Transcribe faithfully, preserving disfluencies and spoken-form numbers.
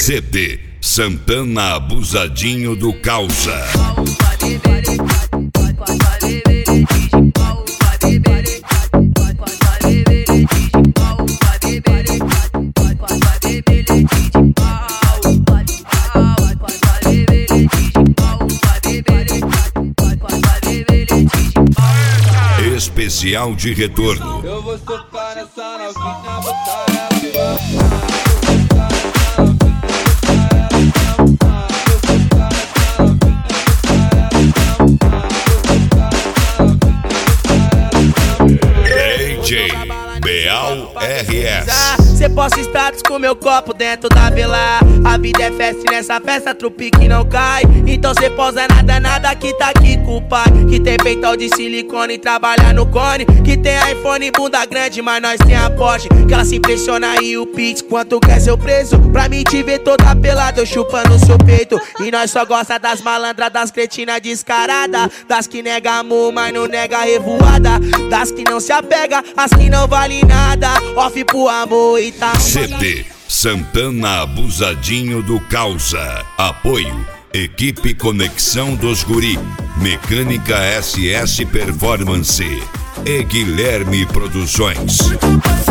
C D Santana Abusadinho do Causa. Especial de retorno. Eu vou socar nessa novinha, botar ela D J Beal R S. Cê posta status com meu copo dentro da vela. A vida é festa e nessa festa trupe que não cai. Então cê posa nada, nada que tá aqui com o pai. Que tem peitão de silicone e trabalha no cone. Que tem iPhone e bunda grande, mas nós tem a Porsche. Que ela se impressiona e o Pix, quanto quer seu preço. Pra mim te ver toda pelada, eu chupando seu peito. E nós só gosta das malandras, das cretinas descaradas. Das que nega amor, mas não nega revoada. Das que não se apega, as que não vale nada. Off pro amor e tá. C D Santana Abusadinho do Causa. Apoio Equipe Conexão dos Guri, Mecânica S S Performance e Guilherme Produções.